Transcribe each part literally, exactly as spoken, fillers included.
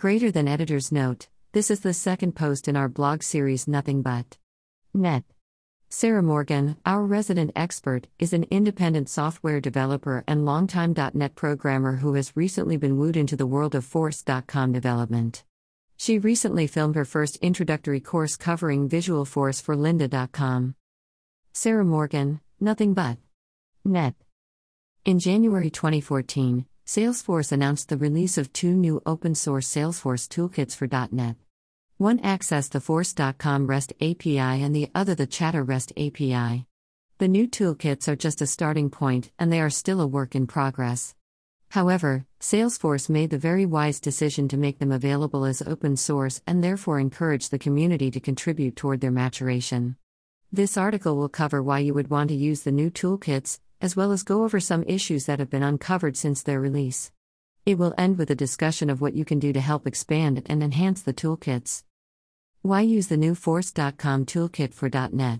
Greater than editor's note, this is the second post in our blog series Nothing But Net. Sarah Morgan, our resident expert, is an independent software developer and longtime .NET programmer who has recently been wooed into the world of Force dot com development. She recently filmed her first introductory course covering Visual Force for lynda dot com. Sarah Morgan, Nothing But Net. In January twenty fourteen, Salesforce announced the release of two new open-source Salesforce toolkits for .NET. One accessed the Force dot com REST A P I and the other the Chatter REST A P I. The new toolkits are just a starting point, and they are still a work in progress. However, Salesforce made the very wise decision to make them available as open source and therefore encourage the community to contribute toward their maturation. This article will cover why you would want to use the new toolkits, as well as go over some issues that have been uncovered since their release. It will end with a discussion of what you can do to help expand and enhance the toolkits. Why use the new Force dot com toolkit for .NET?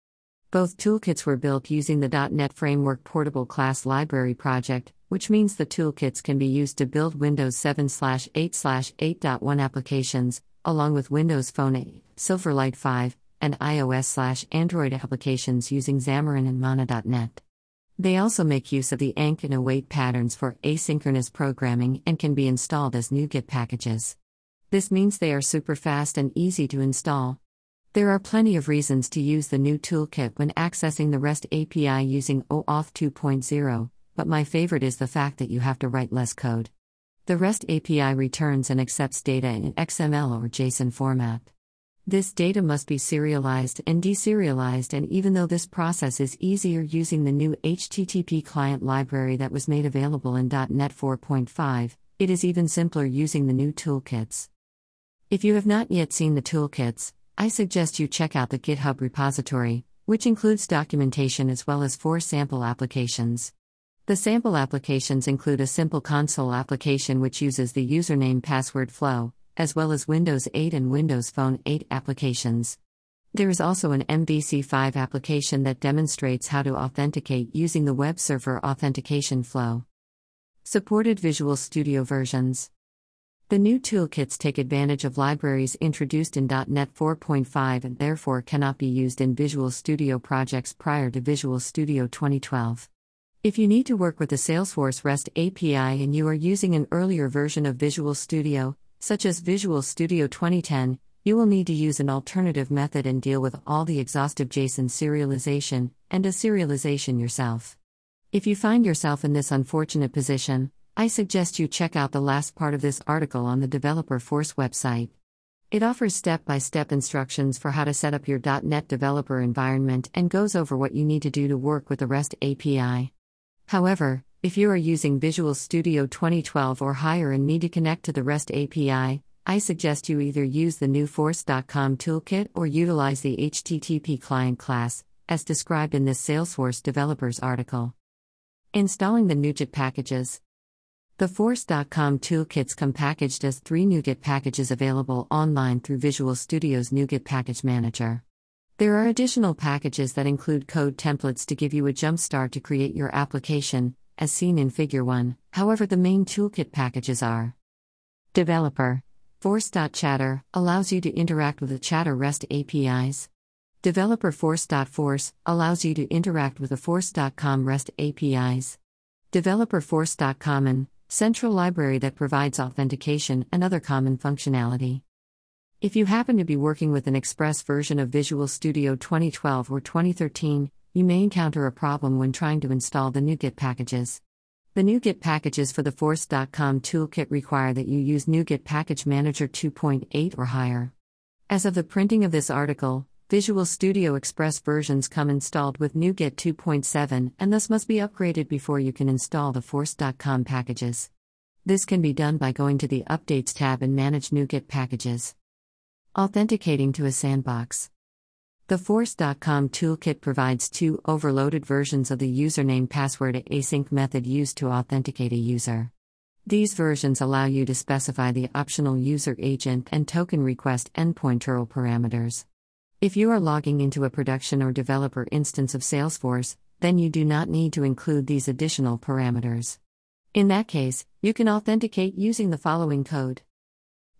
Both toolkits were built using the .NET Framework Portable Class Library project, which means the toolkits can be used to build Windows seven slash eight slash eight point one applications, along with Windows Phone eight, Silverlight five, and iOS slash Android applications using Xamarin and Mana dot net. They also make use of the enk and await patterns for asynchronous programming and can be installed as NuGet packages. This means they are super fast and easy to install. There are plenty of reasons to use the new toolkit when accessing the REST A P I using OAuth two point oh, but my favorite is the fact that you have to write less code. The REST A P I returns and accepts data in X M L or JSON format. This data must be serialized and deserialized, and even though this process is easier using the new H T T P client library that was made available in .NET four point five, it is even simpler using the new toolkits. If you have not yet seen the toolkits, I suggest you check out the GitHub repository, which includes documentation as well as four sample applications. The sample applications include a simple console application which uses the username password flow, as well as Windows eight and Windows Phone eight applications. There is also an M V C five application that demonstrates how to authenticate using the web server authentication flow. Supported Visual Studio versions. The new toolkits take advantage of libraries introduced in .NET four point five and therefore cannot be used in Visual Studio projects prior to Visual Studio twenty twelve. If you need to work with the Salesforce REST A P I and you are using an earlier version of Visual Studio, such as Visual Studio twenty ten, you will need to use an alternative method and deal with all the exhaustive JSON serialization and deserialization yourself. If you find yourself in this unfortunate position, I suggest you check out the last part of this article on the Developer Force website. It offers step-by-step instructions for how to set up your .NET developer environment and goes over what you need to do to work with the REST A P I. However, if you are using Visual Studio twenty twelve or higher and need to connect to the REST A P I, I suggest you either use the new Force dot com toolkit or utilize the H T T P client class, as described in this Salesforce developers article. Installing the NuGet packages. The Force dot com toolkits come packaged as three NuGet packages available online through Visual Studio's NuGet Package Manager. There are additional packages that include code templates to give you a jump start to create your application, as seen in Figure one, however the main toolkit packages are: Developer. Force dot chatter allows you to interact with the Chatter REST A P Is. Developer Force dot force allows you to interact with the Force dot com REST A P Is. Developer Force dot common, central library that provides authentication and other common functionality. If you happen to be working with an Express version of Visual Studio twenty twelve or twenty thirteen, you may encounter a problem when trying to install the NuGet packages. The NuGet packages for the Force dot com toolkit require that you use NuGet Package Manager two point eight or higher. As of the printing of this article, Visual Studio Express versions come installed with NuGet two point seven and thus must be upgraded before you can install the Force dot com packages. This can be done by going to the Updates tab and Manage NuGet Packages. Authenticating to a sandbox. The Force dot com toolkit provides two overloaded versions of the username password async method used to authenticate a user. These versions allow you to specify the optional user agent and token request endpoint U R L parameters. If you are logging into a production or developer instance of Salesforce, then you do not need to include these additional parameters. In that case, you can authenticate using the following code.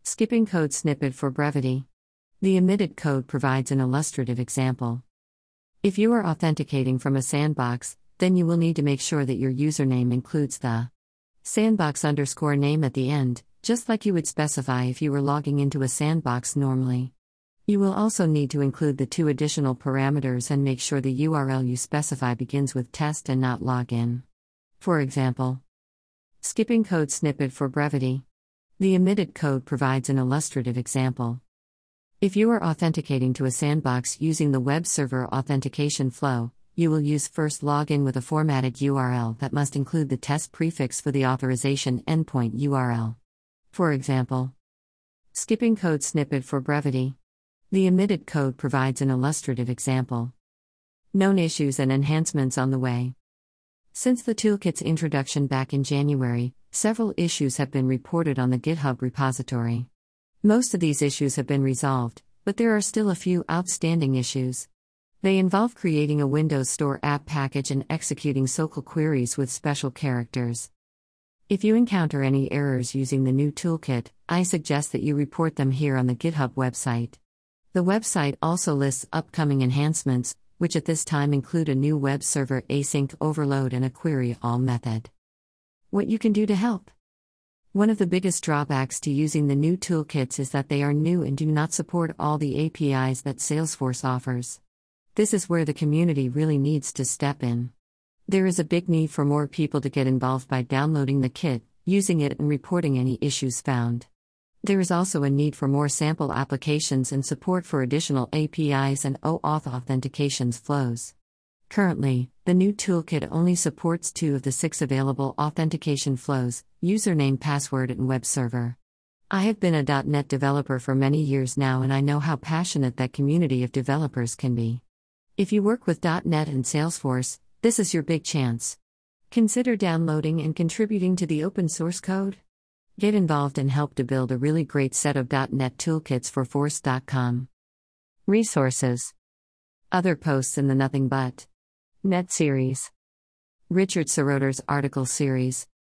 Skipping code snippet for brevity. The omitted code provides an illustrative example. If you are authenticating from a sandbox, then you will need to make sure that your username includes the sandbox underscore name at the end, just like you would specify if you were logging into a sandbox normally. You will also need to include the two additional parameters and make sure the U R L you specify begins with test and not login. For example, skipping code snippet for brevity. The omitted code provides an illustrative example. If you are authenticating to a sandbox using the web server authentication flow, you will use first login with a formatted U R L that must include the test prefix for the authorization endpoint U R L. For example, skipping code snippet for brevity. The omitted code provides an illustrative example. Known issues and enhancements on the way. Since the toolkit's introduction back in January, several issues have been reported on the GitHub repository. Most of these issues have been resolved, but there are still a few outstanding issues. They involve creating a Windows Store app package and executing S O C L queries with special characters. If you encounter any errors using the new toolkit, I suggest that you report them here on the GitHub website. The website also lists upcoming enhancements, which at this time include a new web server async overload and a query all method. What you can do to help. One of the biggest drawbacks to using the new toolkits is that they are new and do not support all the A P Is that Salesforce offers. This is where the community really needs to step in. There is a big need for more people to get involved by downloading the kit, using it, and reporting any issues found. There is also a need for more sample applications and support for additional A P Is and OAuth authentications flows. Currently, the new toolkit only supports two of the six available authentication flows: username, password, and web server. I have been a .NET developer for many years now, and I know how passionate that community of developers can be. If you work with .NET and Salesforce, this is your big chance. Consider downloading and contributing to the open source code. Get involved and help to build a really great set of .NET toolkits for Force dot com. Resources. Other posts in the Nothing But Net series. Richard Seroter's article series.